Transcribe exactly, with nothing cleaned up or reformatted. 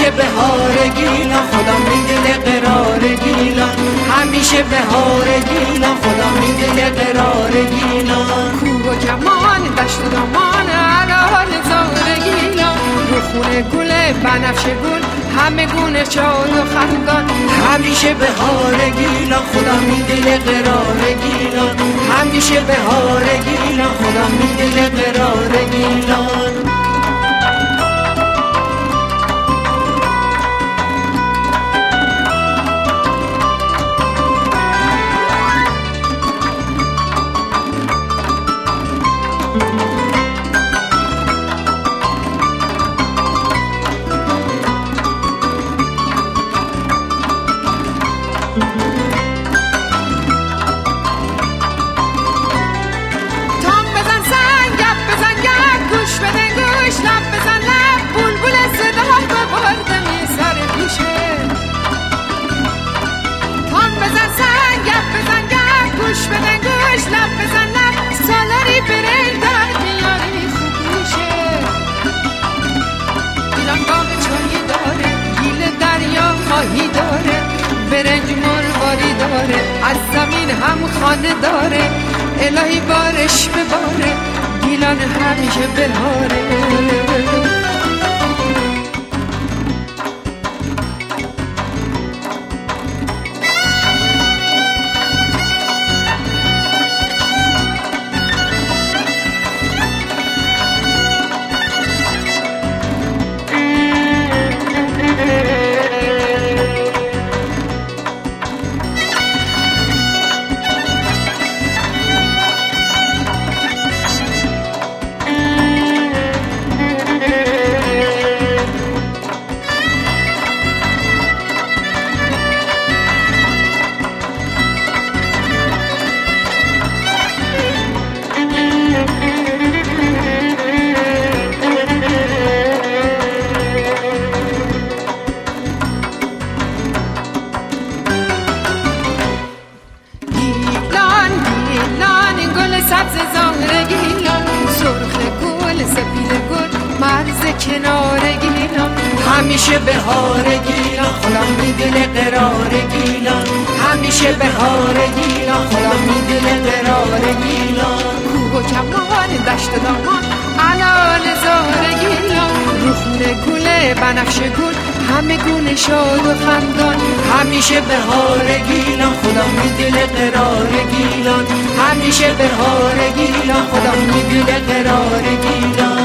همیشه بهار گیلان خدا میده قرار گیلان همیشه بهار گیلان خدا میده قرار گیلان کوه و کمان دشت و دامان علال زار گیلان رو خونه گل بنفشه گل همه گونه شاد و خندان همیشه بهار گیلان خدا میده قرار گیلان همیشه بهار گیلان خدا میده قرار گیلان برنج مرواری داره از زمین هم خانه داره الهی بارش بباره گیلان همیشه بهاره کنار گیلان همیشه بهار گیلان خدا میدونه قرار گیلان همیشه بهار گیلان خدا میدونه قرار گیلان کوه و کمان دشت و دامان علال زار گیلان رو خونه گل بنفشه گل همه گونه شاد و خندان همیشه بهار گیلان خدا میدونه قرار گیلان همیشه بهار گیلان خدا میدونه قرار گیلان